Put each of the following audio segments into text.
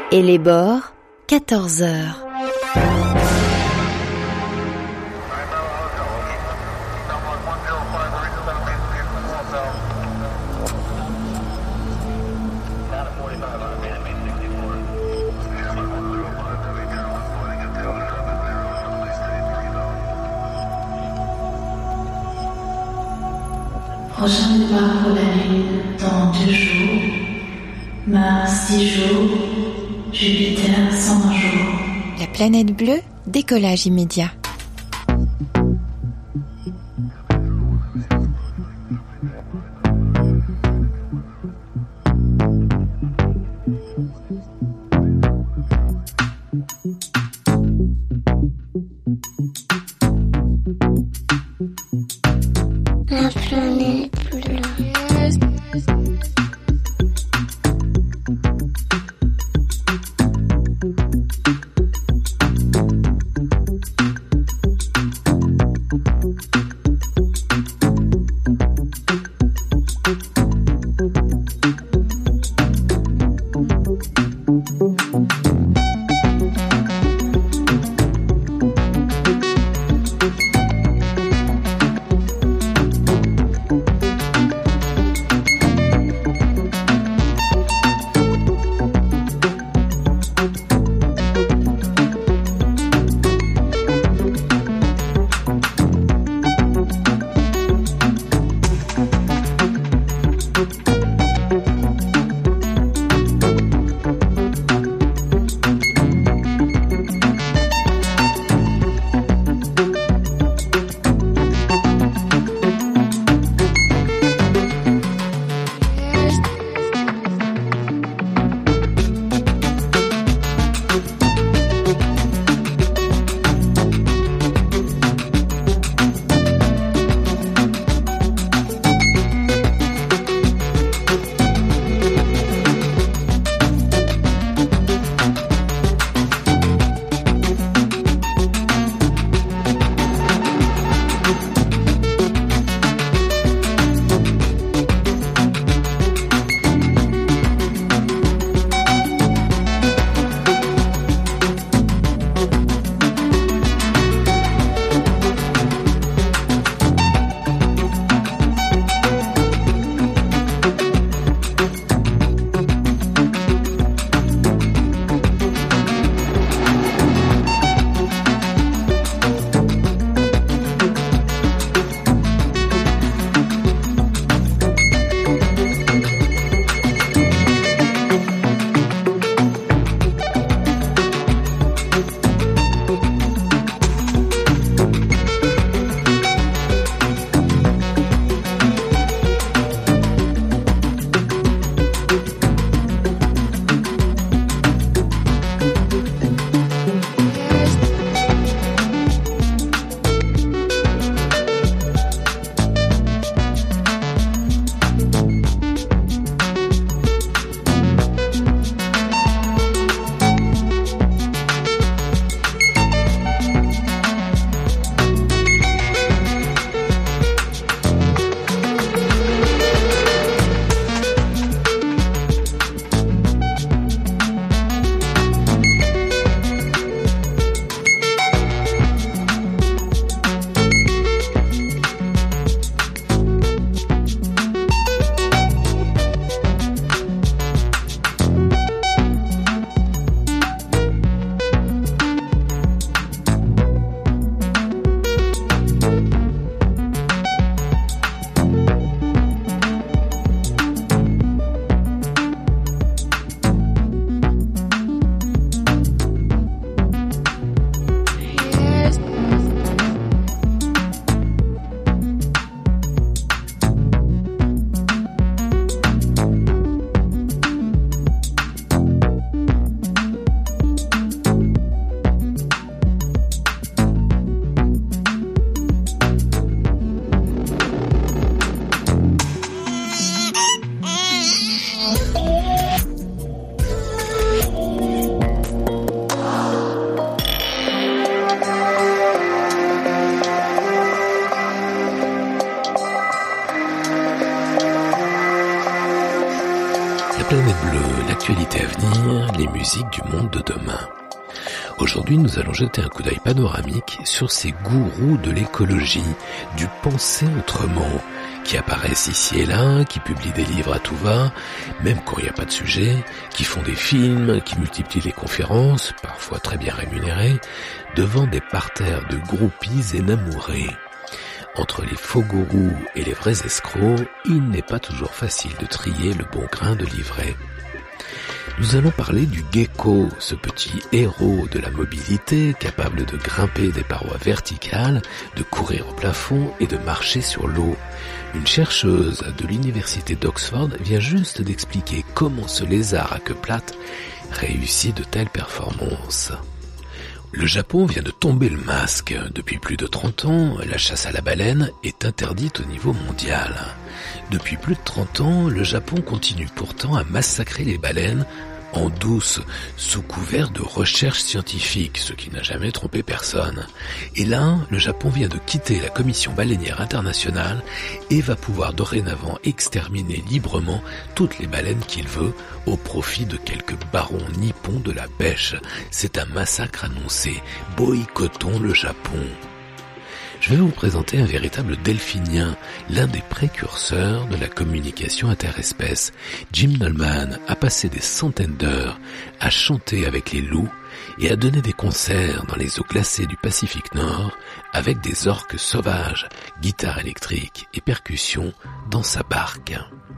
Et les bords, 14 heures. Prochain départ pour la Lune dans 2 jours, Mars 10 jours, Jupiter 120 jours. La planète bleue, décollage immédiat. La planète bleue. et à venir, les musiques du monde de demain. Aujourd'hui, nous allons jeter un coup d'œil panoramique sur ces gourous de l'écologie, du penser autrement, qui apparaissent ici et là, qui publient des livres à tout va, même quand il n'y a pas de sujet, qui font des films, qui multiplient les conférences, parfois très bien rémunérées, devant des parterres de groupies énamourés. Entre les faux gourous et les vrais escrocs, il n'est pas toujours facile de trier le bon grain de livret. Nous allons parler du gecko, ce petit héros de la mobilité, capable de grimper des parois verticales, de courir au plafond et de marcher sur l'eau. Une chercheuse de l'université d'Oxford vient juste d'expliquer comment ce lézard à queue plate réussit de telles performances. Le Japon vient de tomber le masque. Depuis plus de 30 ans, la chasse à la baleine est interdite au niveau mondial. Depuis plus de 30 ans, le Japon continue pourtant à massacrer les baleines en douce, sous couvert de recherche scientifique, ce qui n'a jamais trompé personne. Et là, le Japon vient de quitter la Commission baleinière internationale et va pouvoir dorénavant exterminer librement toutes les baleines qu'il veut au profit de quelques barons nippons de la pêche. C'est un massacre annoncé. Boycottons le Japon. Je vais vous présenter un véritable delphinien, l'un des précurseurs de la communication interespèce. Jim Dolman a passé des centaines d'heures à chanter avec les loups et à donner des concerts dans les eaux glacées du Pacifique Nord avec des orques sauvages, guitare électrique et percussions dans sa barque.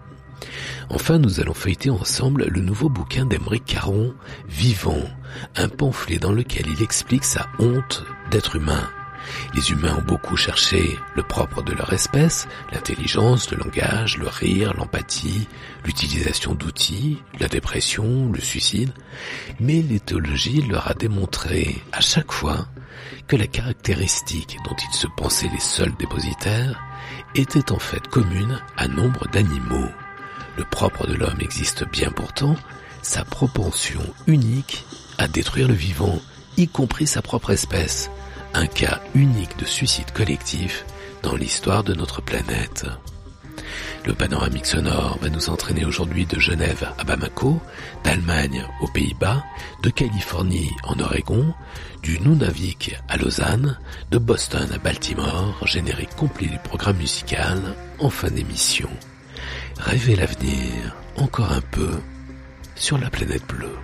Enfin, nous allons feuilleter ensemble le nouveau bouquin d'Aymeric Caron, Vivant, un pamphlet dans lequel il explique sa honte d'être humain. Les humains ont beaucoup cherché le propre de leur espèce, l'intelligence, le langage, le rire, l'empathie, l'utilisation d'outils, la dépression, le suicide. Mais l'éthologie leur a démontré à chaque fois que la caractéristique dont ils se pensaient les seuls dépositaires était en fait commune à nombre d'animaux. Le propre de l'homme existe bien pourtant, sa propension unique à détruire le vivant, y compris sa propre espèce. Un cas unique de suicide collectif dans l'histoire de notre planète. Le panoramique sonore va nous entraîner aujourd'hui de Genève à Bamako, d'Allemagne aux Pays-Bas, de Californie en Oregon, du Nunavik à Lausanne, de Boston à Baltimore, générique complet du programme musical en fin d'émission. Rêvez l'avenir encore un peu sur la planète bleue.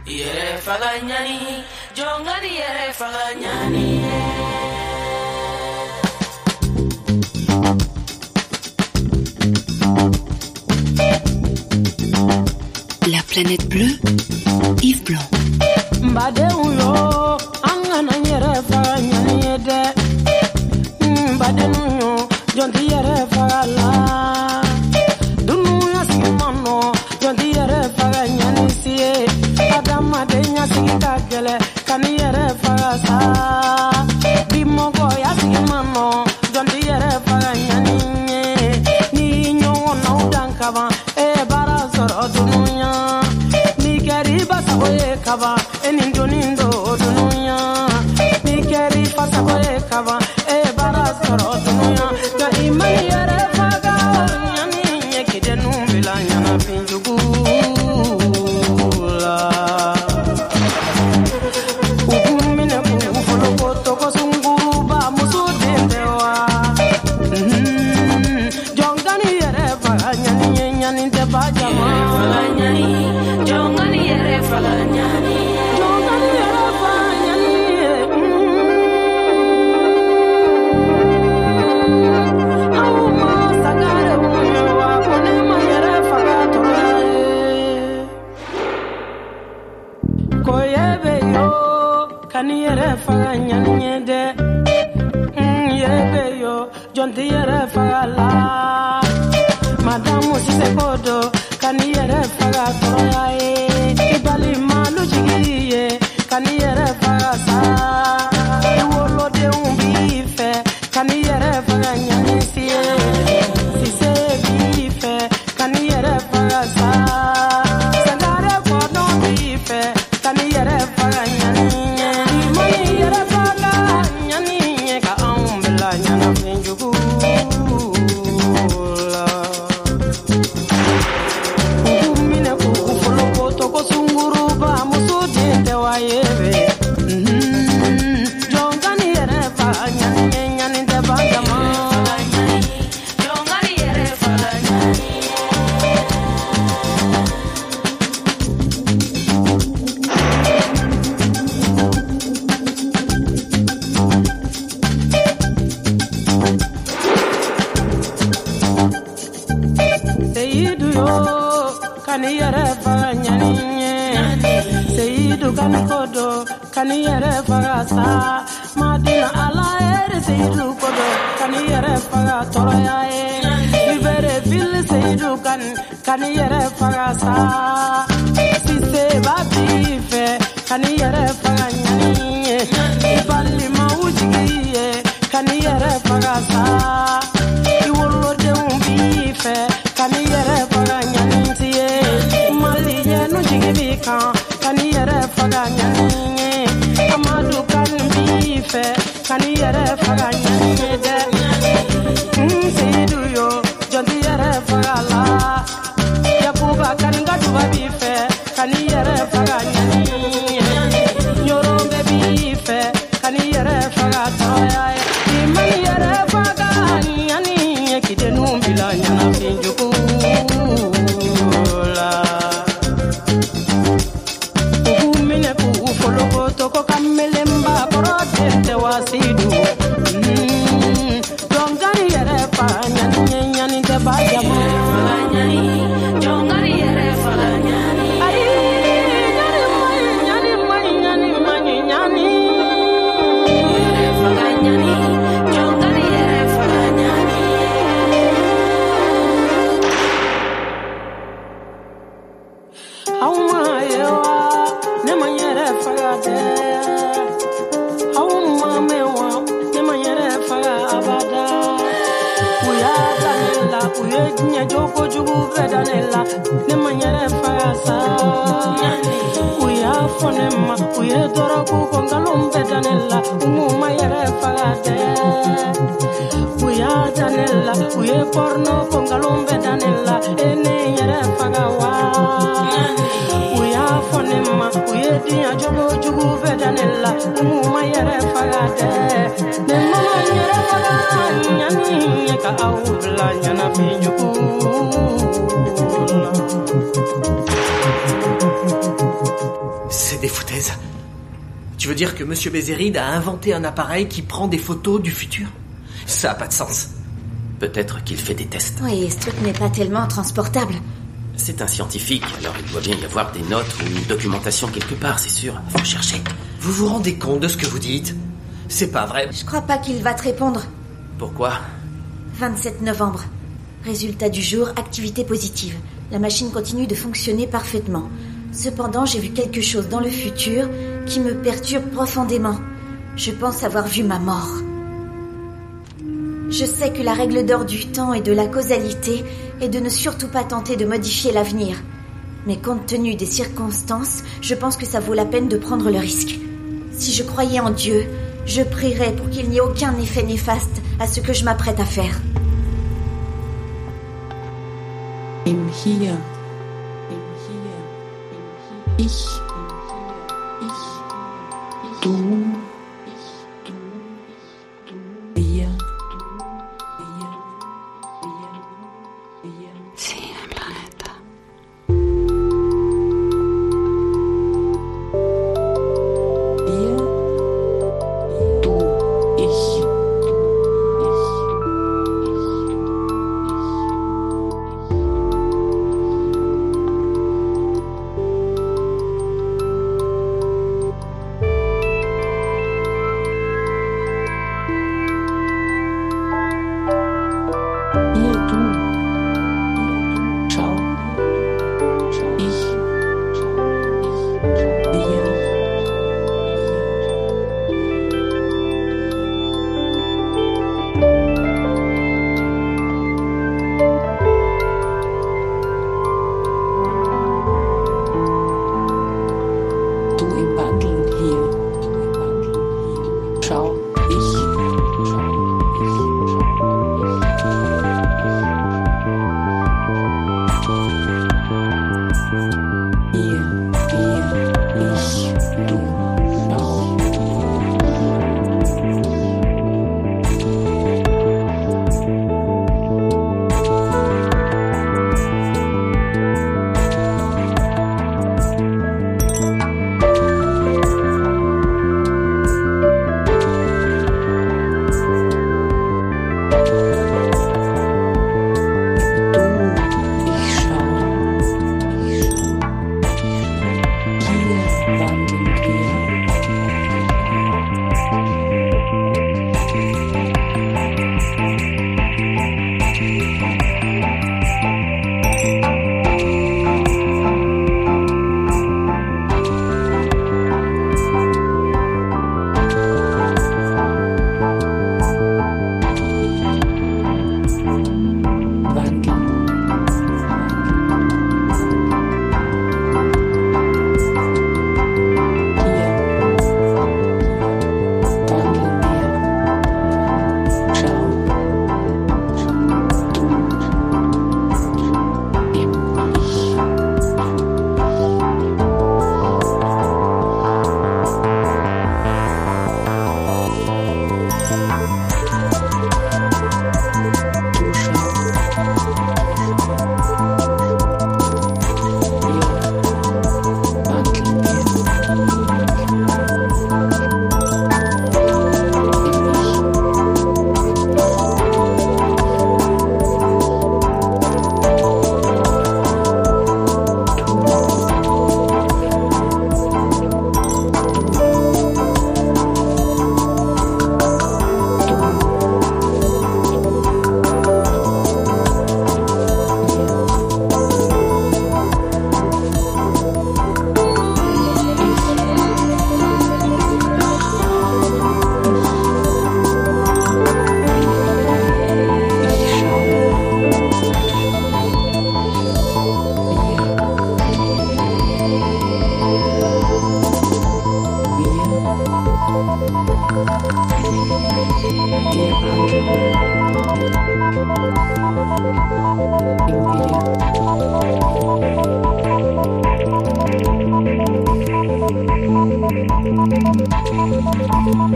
La planète bleue, Yves Blanc. Sunguru Seydou kan kodo kan yere fagasa Madina ala ere Seydou kodo kan yere faga toroya e Libere ville Seydou kan yere fagasa Sise babife kan yere faga nyani Ibali maujiye kan yere fagasa Iwolo de umbife kan yere faga nyani tiye Mali yenu jigibika kan yere faga nyani Amadu kan bife kan yere faga nyani de Seydou yo jondi yere faga la Yakuba kan gaduba bife kan yere faga nyani Nyorombe bife kan yere faga toya Iman yere faga nyani kidenu bila nyana finjuku Toko kamelemba proteste wasidu Jongari yere fa nyani nyani te bajama nyani Jongari yere fa nyani Ay nyani nyani nyani yere fa nyani Jongari yere fa nyani Auma yewa nema yere fa Uye nya joko jugu vedanela ne manyere fasa uya fonema uye doroku kongalom vedanela mayere fagade uya danela uye porno kongalom vedanela ene yere fagawa uya fonema uye dia joko jugu vedanela mayere fagade ne manyere fagade nyani ka awla nyana fijuku C'est des foutaises. Tu veux dire que Monsieur Bézéride a inventé un appareil qui prend des photos du futur? Ça a pas de sens. Peut-être qu'il fait des tests. Oui, ce truc n'est pas tellement transportable. C'est un scientifique, alors il doit bien y avoir des notes ou une documentation quelque part, c'est sûr. Faut chercher. Vous vous rendez compte de ce que vous dites? C'est pas vrai. Je crois pas qu'il va te répondre. Pourquoi? 27 novembre. Résultat du jour, activité positive. La machine continue de fonctionner parfaitement. Cependant, j'ai vu quelque chose dans le futur qui me perturbe profondément. Je pense avoir vu ma mort. Je sais que la règle d'or du temps et de la causalité est de ne surtout pas tenter de modifier l'avenir. Mais compte tenu des circonstances, je pense que ça vaut la peine de prendre le risque. Si je croyais en Dieu, je prierais pour qu'il n'y ait aucun effet néfaste à ce que je m'apprête à faire. Im Hier. Ich. Du. Wir. C'est un planeta. Wir. Du. Ich.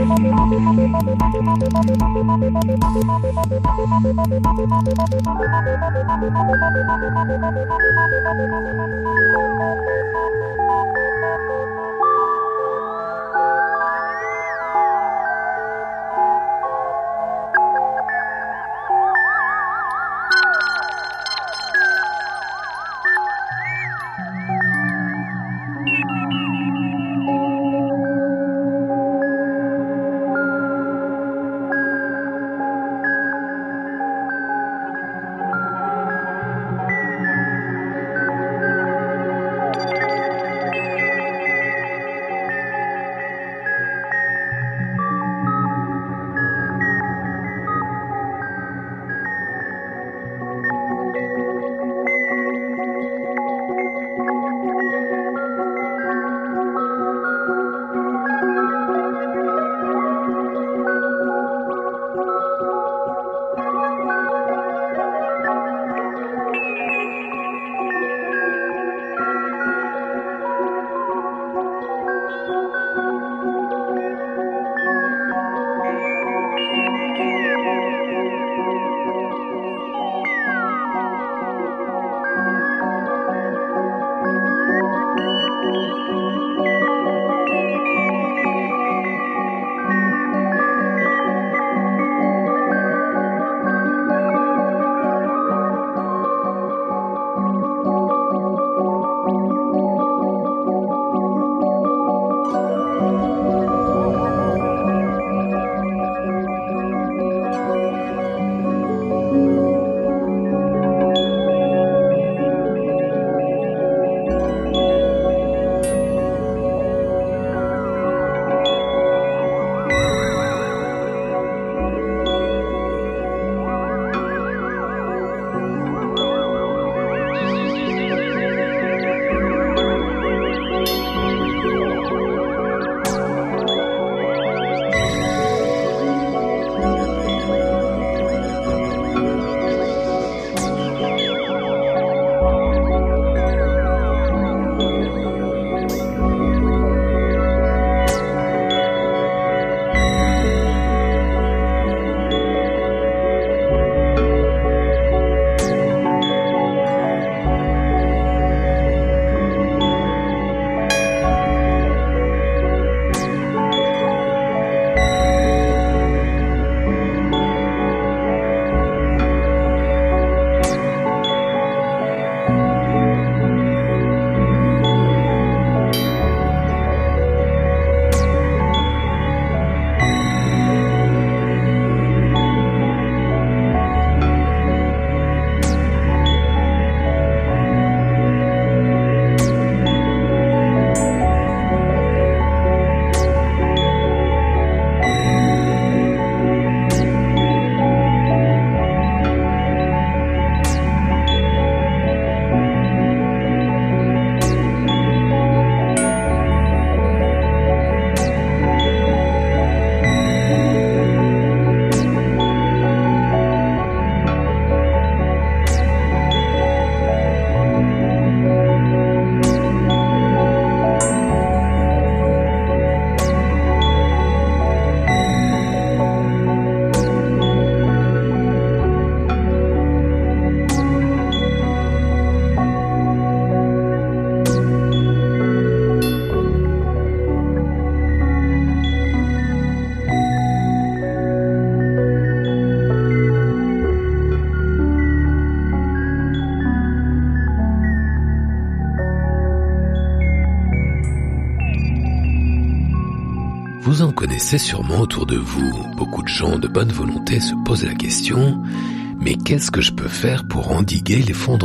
Vous en connaissez sûrement autour de vous. Beaucoup de gens de bonne volonté se posent la question, mais qu'est-ce que je peux faire pour endiguer l'effondrement ?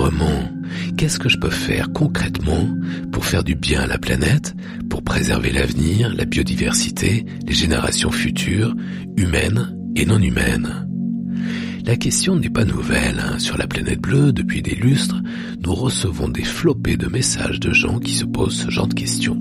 Qu'est-ce que je peux faire concrètement pour faire du bien à la planète, pour préserver l'avenir, la biodiversité, les générations futures, humaines et non humaines ? La question n'est pas nouvelle. Sur la planète bleue, depuis des lustres, nous recevons des flopées de messages de gens qui se posent ce genre de questions.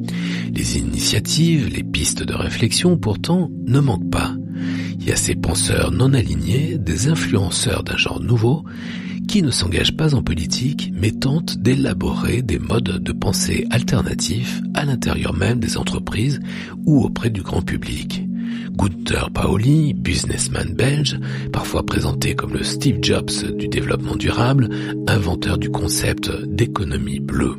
Les initiatives, les pistes de réflexion, pourtant, ne manquent pas. Il y a ces penseurs non alignés, des influenceurs d'un genre nouveau, qui ne s'engagent pas en politique, mais tentent d'élaborer des modes de pensée alternatifs à l'intérieur même des entreprises ou auprès du grand public. Gunther Pauli, businessman belge, parfois présenté comme le Steve Jobs du développement durable, inventeur du concept d'économie bleue.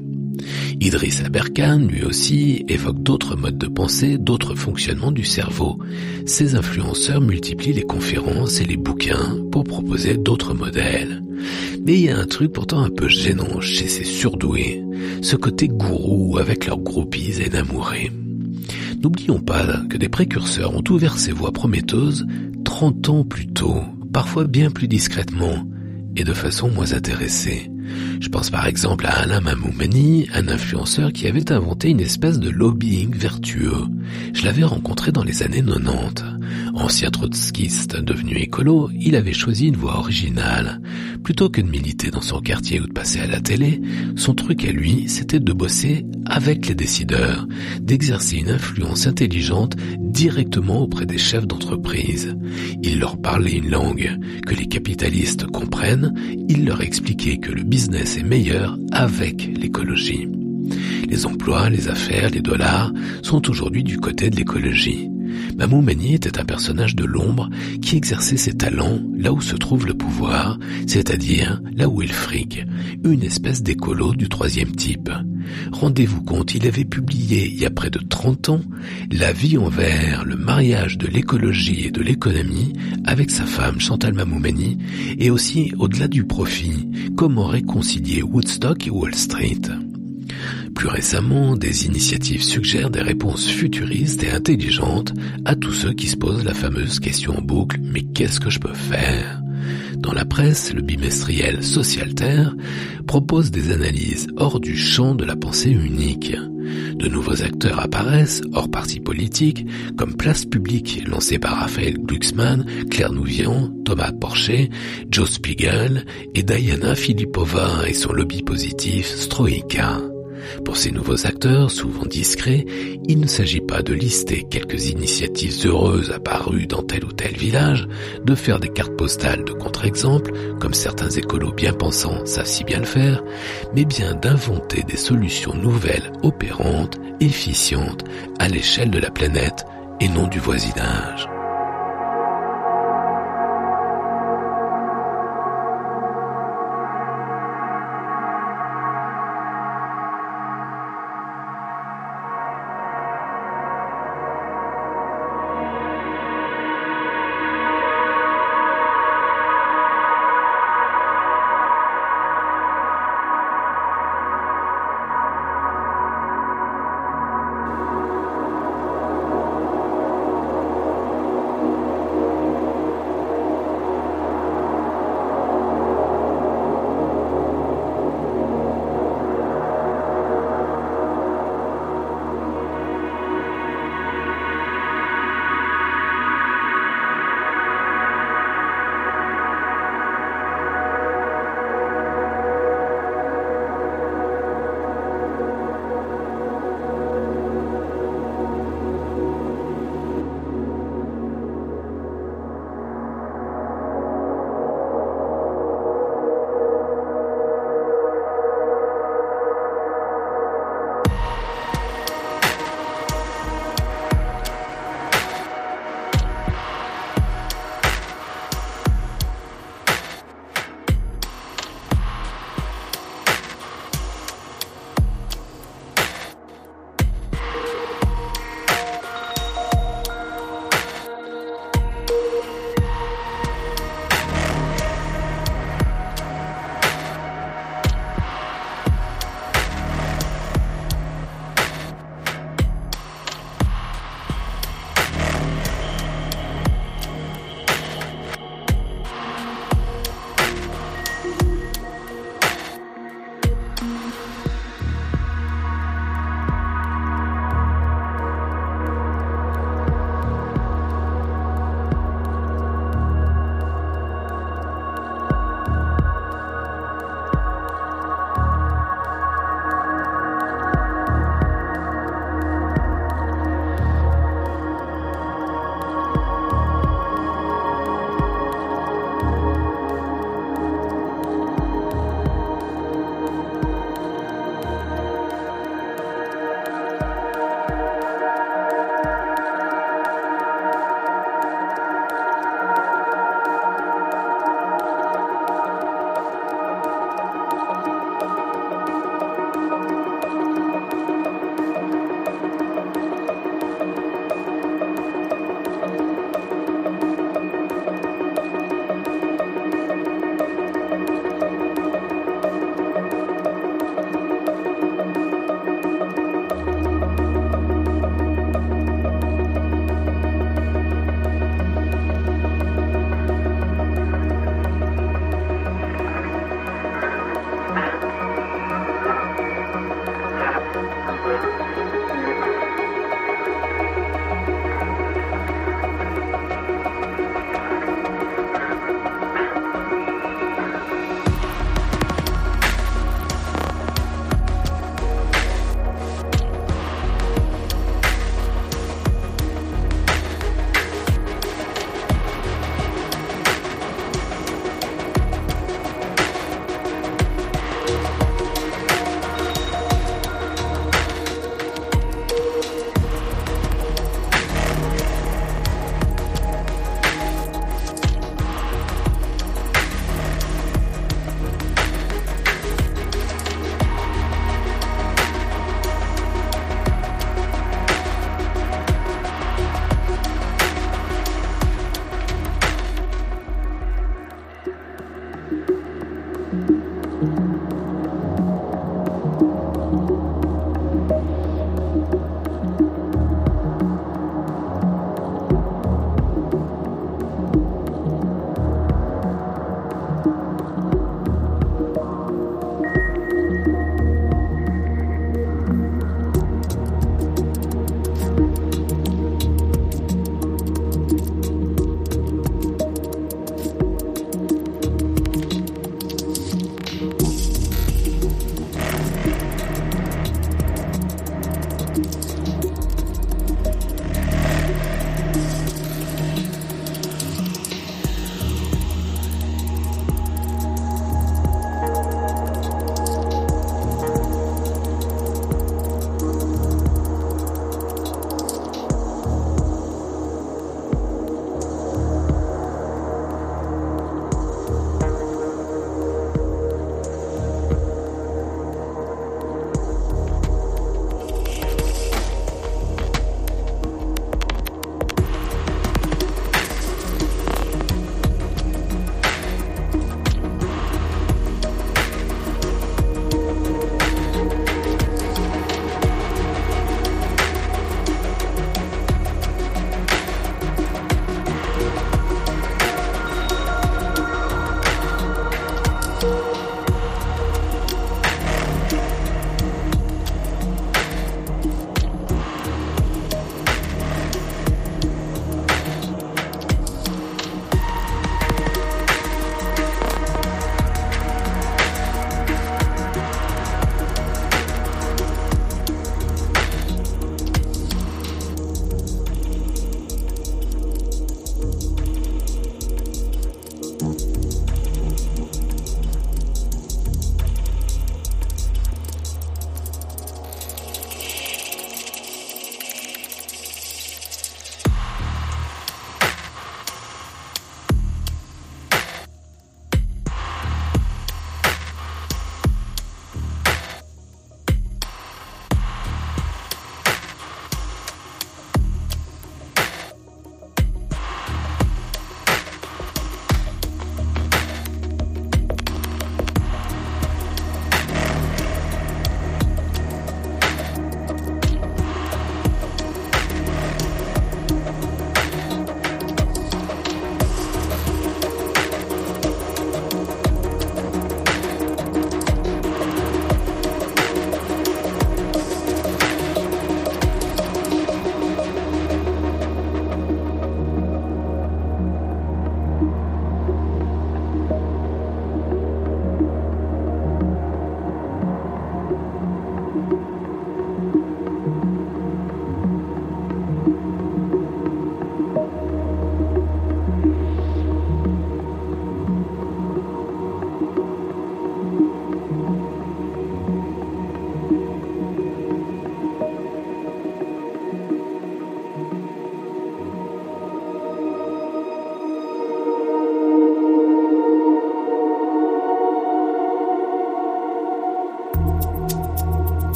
Idriss Aberkan, lui aussi, évoque d'autres modes de pensée, d'autres fonctionnements du cerveau. Ces influenceurs multiplient les conférences et les bouquins pour proposer d'autres modèles. Mais il y a un truc pourtant un peu gênant chez ces surdoués, ce côté gourou avec leurs groupies énamourés. N'oublions pas que des précurseurs ont ouvert ces voies prometteuses 30 ans plus tôt, parfois bien plus discrètement et de façon moins intéressée. Je pense par exemple à Alain Mamoumani, un influenceur qui avait inventé une espèce de lobbying vertueux. Je l'avais rencontré dans les années 90. Ancien trotskiste devenu écolo, il avait choisi une voie originale. Plutôt que de militer dans son quartier ou de passer à la télé, son truc à lui, c'était de bosser avec les décideurs, d'exercer une influence intelligente directement auprès des chefs d'entreprise. Il leur parlait une langue que les capitalistes comprennent, il leur expliquait que le business est meilleur avec l'écologie. Les emplois, les affaires, les dollars sont aujourd'hui du côté de l'écologie. Mamoumani était un personnage de l'ombre qui exerçait ses talents là où se trouve le pouvoir, c'est-à-dire là où est le fric, une espèce d'écolo du troisième type. Rendez-vous compte, il avait publié il y a près de 30 ans La vie envers le mariage de l'écologie et de l'économie avec sa femme Chantal Mamoumani et aussi au-delà du profit, comment réconcilier Woodstock et Wall Street. Plus récemment, des initiatives suggèrent des réponses futuristes et intelligentes à tous ceux qui se posent la fameuse question en boucle « Mais qu'est-ce que je peux faire ?» Dans la presse, le bimestriel Socialterre propose des analyses hors du champ de la pensée unique. De nouveaux acteurs apparaissent, hors parti politique, comme Place Publique, lancé par Raphaël Glucksmann, Claire Nouvian, Thomas Porcher, Joe Spiegel et Diana Filipova et son lobby positif Stroïka. Pour ces nouveaux acteurs, souvent discrets, il ne s'agit pas de lister quelques initiatives heureuses apparues dans tel ou tel village, de faire des cartes postales de contre-exemples, comme certains écolos bien pensants savent si bien le faire, mais bien d'inventer des solutions nouvelles, opérantes, efficientes, à l'échelle de la planète et non du voisinage.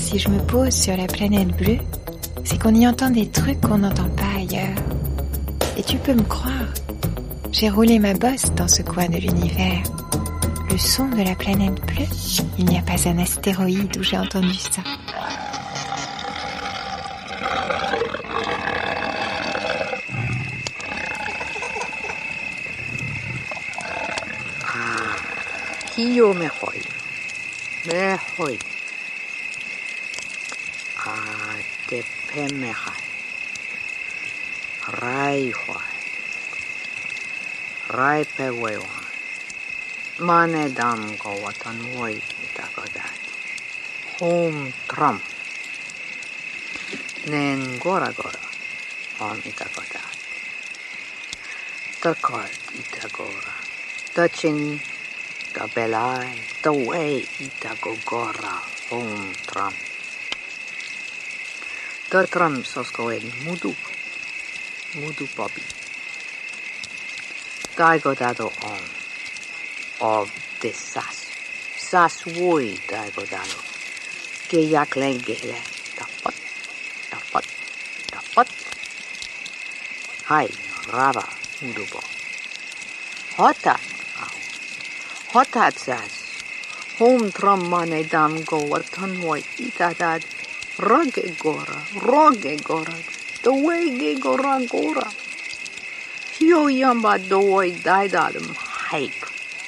si je me pose sur la planète bleue, c'est qu'on y entend des trucs qu'on n'entend pas ailleurs. Et tu peux me croire, j'ai roulé ma bosse dans ce coin de l'univers. Le son de la planète bleue, il n'y a pas un astéroïde où j'ai entendu ça. Hiyo mehoi. Mehoi. Te pemehai. Rai hoi. Rai pewewa. Mane dam go watan woi itagodat. Home Trump. Nen gora gora. On itagodat. Takot itagora. Touching Kabelai, the way itagogora, home Trump. The Trump soskoen mudu popi. Daigodado on of the sas woi daigodado. Geyak lengele, tapot. Hai, rava, mudubo. Hotat sas, home Trump mane dam go watan woi itadad. Roge gora, the way gora. Hio yamba doi daidadum hype.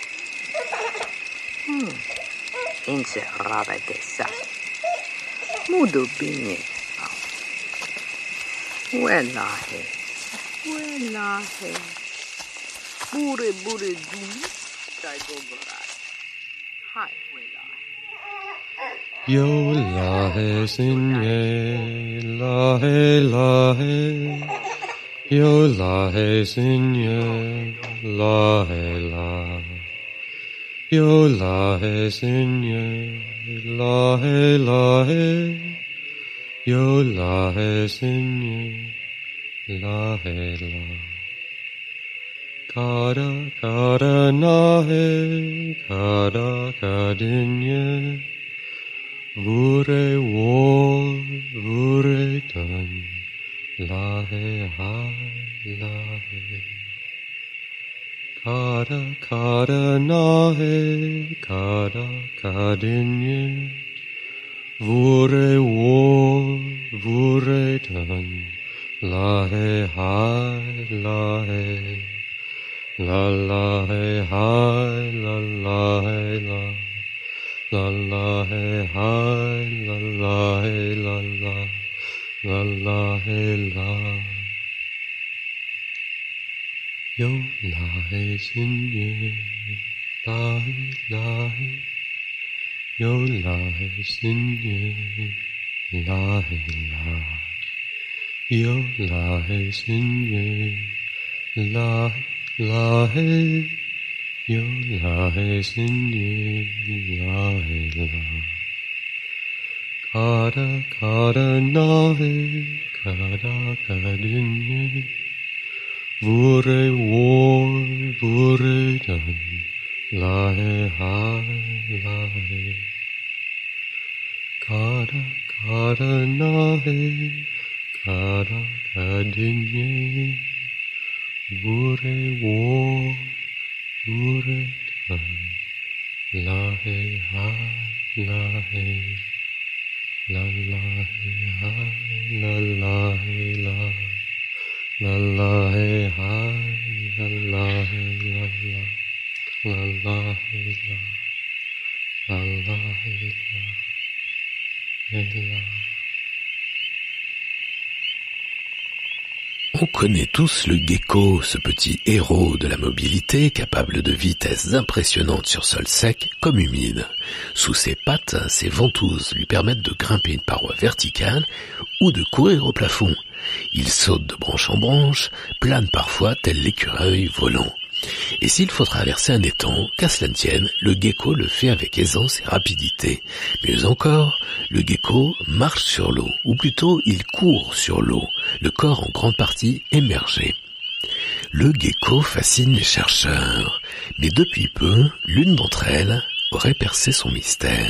Inse rave de sas. Mudu binye. Welahe. Bure dum. Daigo gora. Hi, welahe. Yo lahe sinye, lahe. Yo lahe sinye, lahe. Yo lahe sinye, lahe. Yo lahe sinye, lahe. Kada nahe, kada kadinye. Vure tan, lahe hai, lahe. Kada nahe, kada kadinye. Vure tan, lahe hai, lahe. La lahe hai, la lahe la. La la hey hi, la la hey la la, la la hey la. Yo la hey sinye, la hey. Yo la hey sinye, la hey la. Yo la hey sinye, la hey. Yo la hey sinye, la hey la. Kada na hey, kada kadinye. Vure dan, la hey hai, la hey. Kada na hey, kada kadinye. Vure dan, la hey hai, la hey. La la hey hai, la la hey la. La la hey hai, la la hey la la. La la hey la. La la hey la. Hey la. On connaît tous le gecko, ce petit héros de la mobilité capable de vitesses impressionnantes sur sol sec comme humide. Sous ses pattes, ses ventouses lui permettent de grimper une paroi verticale ou de courir au plafond. Il saute de branche en branche, plane parfois tel l'écureuil volant. Et s'il faut traverser un étang, qu'à cela ne tienne, le gecko le fait avec aisance et rapidité. Mieux encore, le gecko marche sur l'eau, ou plutôt il court sur l'eau, le corps en grande partie émergé. Le gecko fascine les chercheurs, mais depuis peu, l'une d'entre elles aurait percé son mystère.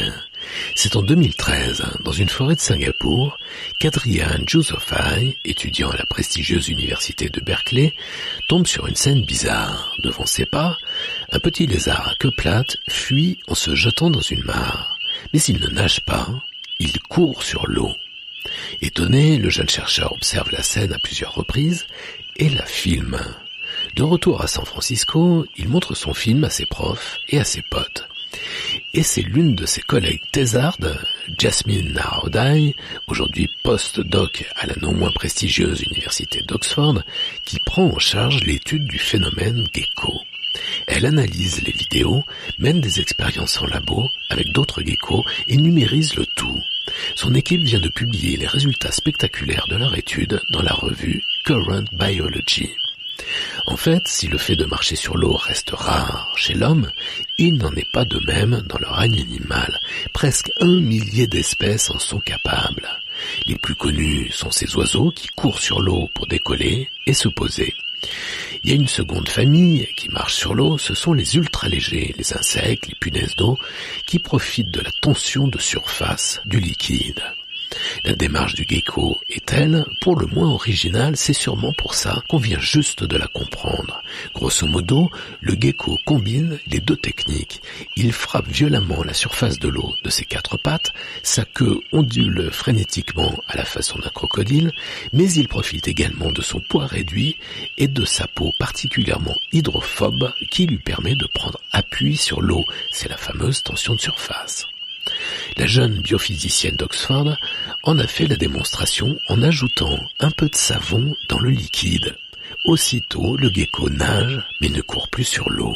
C'est en 2013, dans une forêt de Singapour, qu'Adrian Jousafzai, étudiant à la prestigieuse université de Berkeley, tombe sur une scène bizarre. Devant ses pas, un petit lézard à queue plate fuit en se jetant dans une mare. Mais il ne nage pas, il court sur l'eau. Étonné, le jeune chercheur observe la scène à plusieurs reprises et la filme. De retour à San Francisco, il montre son film à ses profs et à ses potes. Et c'est l'une de ses collègues thésardes, Jasmine Nahodai, aujourd'hui post-doc à la non moins prestigieuse université d'Oxford, qui prend en charge l'étude du phénomène gecko. Elle analyse les vidéos, mène des expériences en labo avec d'autres geckos et numérise le tout. Son équipe vient de publier les résultats spectaculaires de leur étude dans la revue Current Biology. En fait, si le fait de marcher sur l'eau reste rare chez l'homme, il n'en est pas de même dans le règne animal. Presque 1 millier d'espèces en sont capables. Les plus connus sont ces oiseaux qui courent sur l'eau pour décoller et se poser. Il y a une seconde famille qui marche sur l'eau, ce sont les ultra-légers, les insectes, les punaises d'eau, qui profitent de la tension de surface du liquide. La démarche du gecko est-elle, pour le moins originale, c'est sûrement pour ça qu'on vient juste de la comprendre. Grosso modo, le gecko combine les deux techniques. Il frappe violemment la surface de l'eau de ses 4 pattes, sa queue ondule frénétiquement à la façon d'un crocodile, mais il profite également de son poids réduit et de sa peau particulièrement hydrophobe qui lui permet de prendre appui sur l'eau. C'est la fameuse tension de surface. La jeune biophysicienne d'Oxford en a fait la démonstration en ajoutant un peu de savon dans le liquide. Aussitôt, le gecko nage mais ne court plus sur l'eau.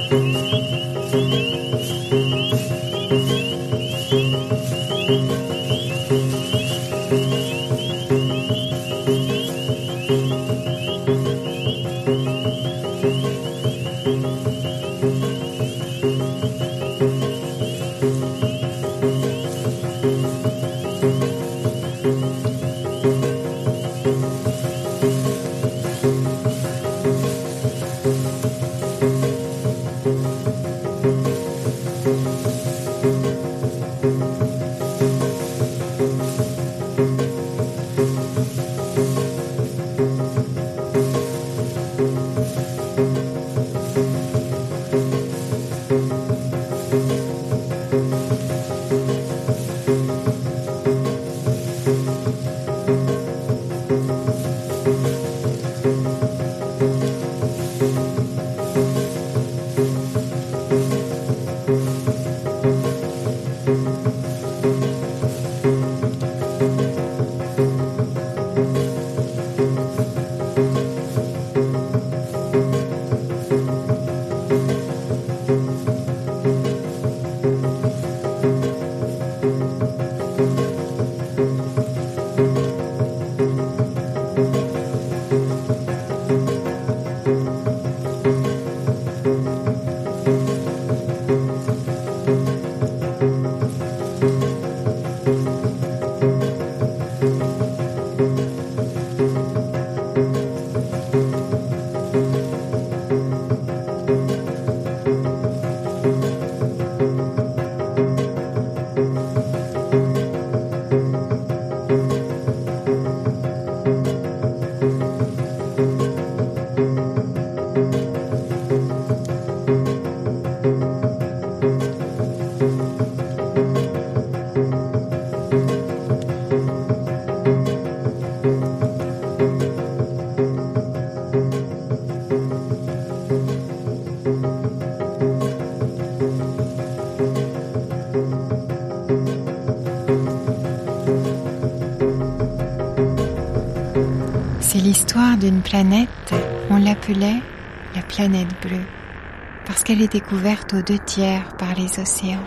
C'est l'histoire d'une planète, on l'appelait la planète bleue, parce qu'elle était couverte aux 2/3 par les océans.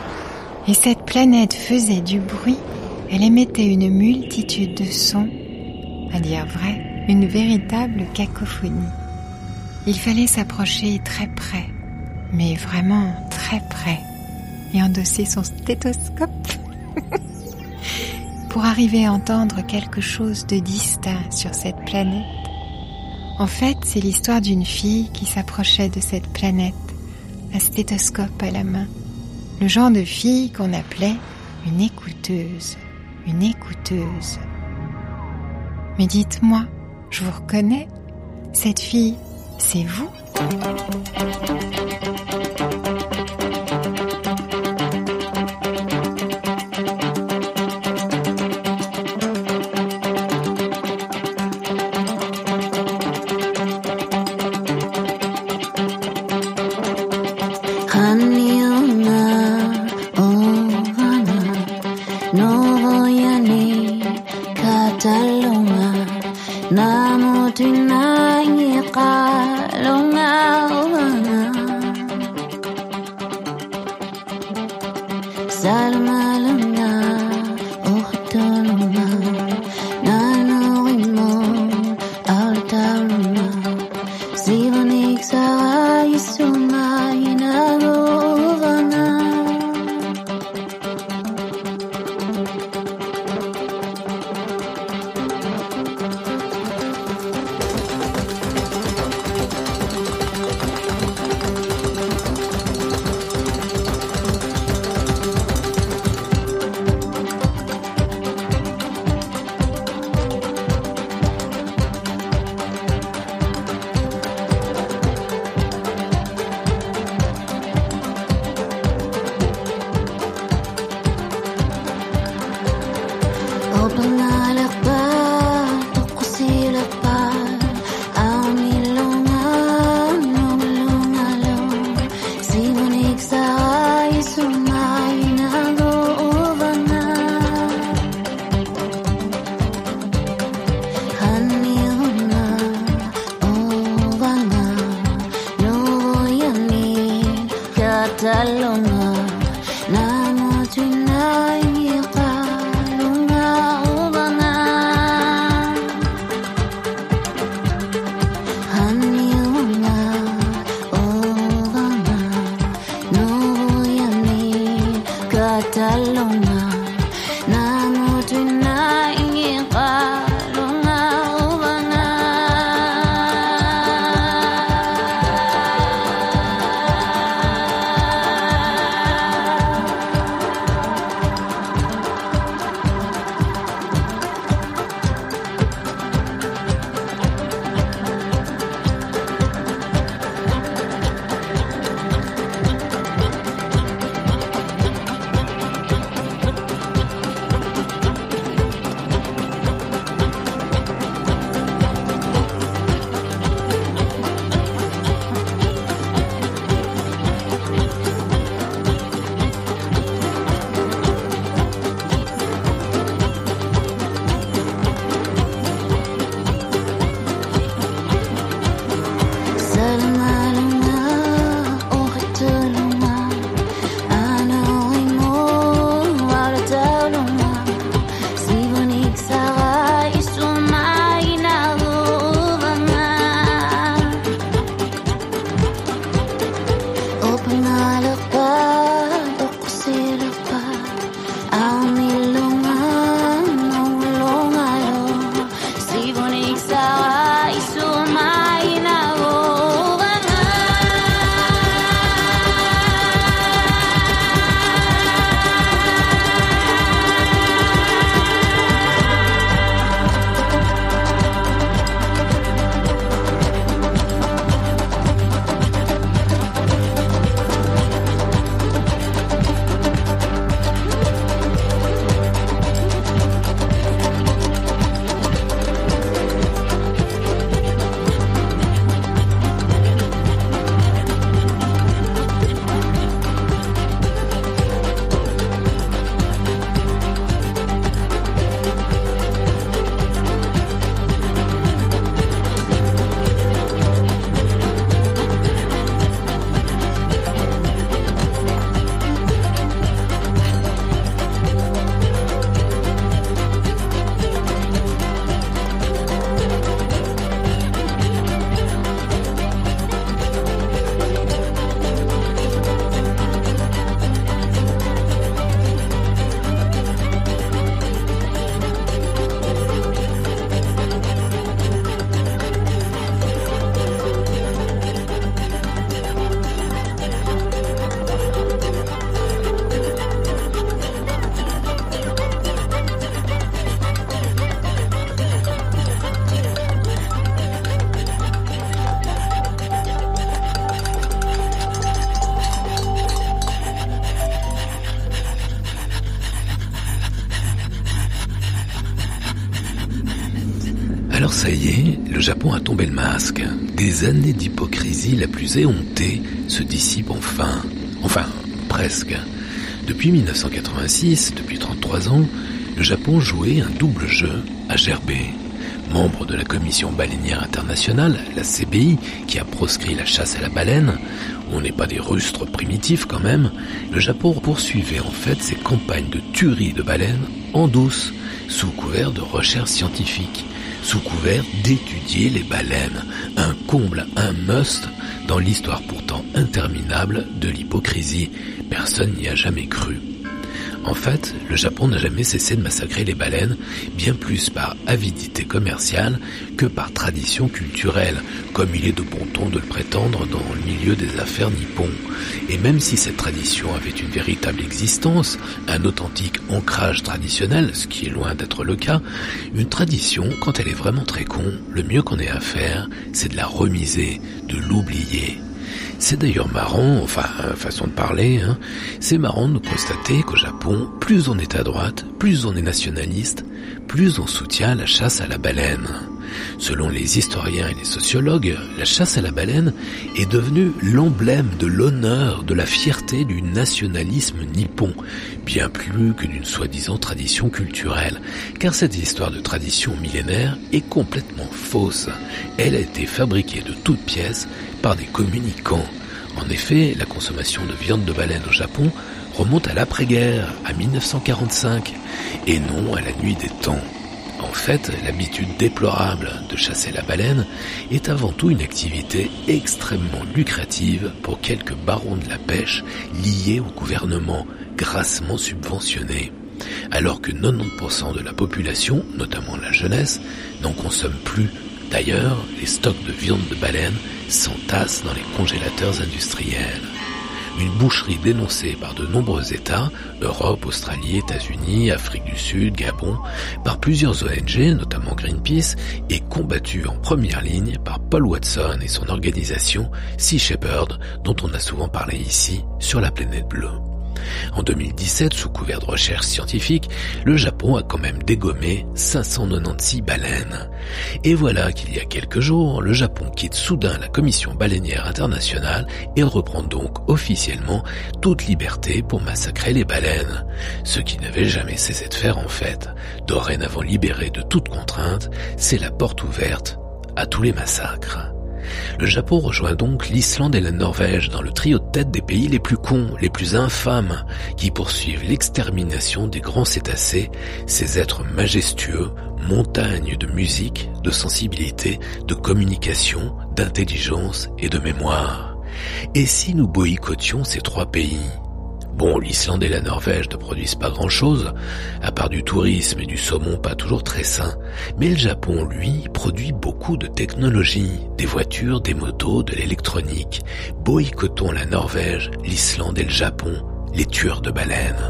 Et cette planète faisait du bruit, elle émettait une multitude de sons, à dire vrai, une véritable cacophonie. Il fallait s'approcher très près, mais vraiment très près, et endosser son stéthoscope pour arriver à entendre quelque chose de distinct sur cette planète. En fait, c'est l'histoire d'une fille qui s'approchait de cette planète, un stéthoscope à la main. Le genre de fille qu'on appelait une écouteuse, une écouteuse. Mais dites-moi, je vous reconnais, cette fille, c'est vous ? Talonga, namu tunai qalunga ubana. Alors ça y est, le Japon a tombé le masque. Des années d'hypocrisie la plus éhontée se dissipent enfin. Enfin, presque. Depuis 1986, depuis 33 ans, le Japon jouait un double jeu à gerber. Membre de la Commission baleinière internationale, la CBI, qui a proscrit la chasse à la baleine, on n'est pas des rustres primitifs quand même, le Japon poursuivait en fait ses campagnes de tuerie de baleines en douce, sous couvert de recherche scientifique, sous couvert d'étudier les baleines, un comble, un must dans l'histoire pourtant interminable de l'hypocrisie. Personne n'y a jamais cru. En fait, le Japon n'a jamais cessé de massacrer les baleines, bien plus par avidité commerciale que par tradition culturelle, comme il est de bon ton de le prétendre dans le milieu des affaires nippons. Et même si cette tradition avait une véritable existence, un authentique ancrage traditionnel, ce qui est loin d'être le cas, une tradition, quand elle est vraiment très con, le mieux qu'on ait à faire, c'est de la remiser, de l'oublier. C'est d'ailleurs marrant, enfin, façon de parler, c'est marrant de constater qu'au Japon, plus on est à droite, plus on est nationaliste, plus on soutient la chasse à la baleine. Selon les historiens et les sociologues, la chasse à la baleine est devenue l'emblème de l'honneur, de la fierté du nationalisme nippon, bien plus que d'une soi-disant tradition culturelle, car cette histoire de tradition millénaire est complètement fausse. Elle a été fabriquée de toutes pièces par des communicants. En effet, la consommation de viande de baleine au Japon remonte à l'après-guerre, à 1945, et non à la nuit des temps. En fait, l'habitude déplorable de chasser la baleine est avant tout une activité extrêmement lucrative pour quelques barons de la pêche liés au gouvernement, grassement subventionnés. Alors que 90% de la population, notamment la jeunesse, n'en consomme plus. D'ailleurs, les stocks de viande de baleine s'entassent dans les congélateurs industriels. Une boucherie dénoncée par de nombreux États, Europe, Australie, États-Unis, Afrique du Sud, Gabon, par plusieurs ONG, notamment Greenpeace, et combattue en première ligne par Paul Watson et son organisation Sea Shepherd, dont on a souvent parlé ici sur la planète bleue. En 2017, sous couvert de recherche scientifique, le Japon a quand même dégommé 596 baleines. Et voilà qu'il y a quelques jours, le Japon quitte soudain la Commission baleinière internationale et reprend donc officiellement toute liberté pour massacrer les baleines. Ce qui n'avait jamais cessé de faire en fait. Dorénavant libéré de toute contrainte, c'est la porte ouverte à tous les massacres. Le Japon rejoint donc l'Islande et la Norvège dans le trio de tête des pays les plus cons, les plus infâmes, qui poursuivent l'extermination des grands cétacés, ces êtres majestueux, montagnes de musique, de sensibilité, de communication, d'intelligence et de mémoire. Et si nous boycottions ces trois pays ? Bon, l'Islande et la Norvège ne produisent pas grand-chose, à part du tourisme et du saumon pas toujours très sain. Mais le Japon, lui, produit beaucoup de technologies, des voitures, des motos, de l'électronique. Boycottons la Norvège, l'Islande et le Japon, les tueurs de baleines.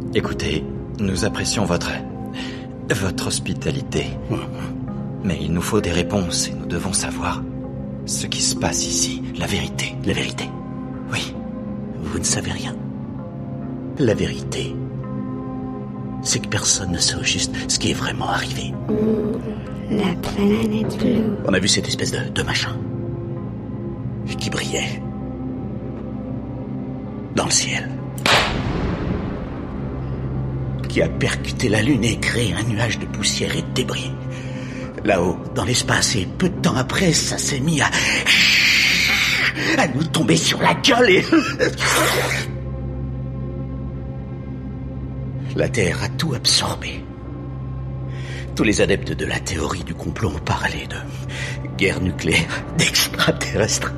Écoutez, nous apprécions votre hospitalité. Mais il nous faut des réponses et nous devons savoir ce qui se passe ici. La vérité. La vérité? Oui. Vous ne savez rien. La vérité, c'est que personne ne sait au juste ce qui est vraiment arrivé. La planète bleue. On a vu cette espèce de machin qui brillait dans le ciel, qui a percuté la Lune et créé un nuage de poussière et de débris. Là-haut, dans l'espace, et peu de temps après, ça s'est mis à nous tomber sur la gueule et... La Terre a tout absorbé. Tous les adeptes de la théorie du complot ont parlé de guerre nucléaire, d'extraterrestres.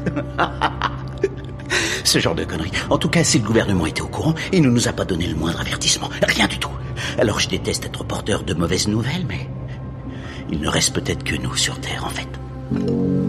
Ce genre de conneries. En tout cas, si le gouvernement était au courant, il ne nous a pas donné le moindre avertissement. Rien du tout. Alors je déteste être porteur de mauvaises nouvelles, mais il ne reste peut-être que nous sur Terre, en fait.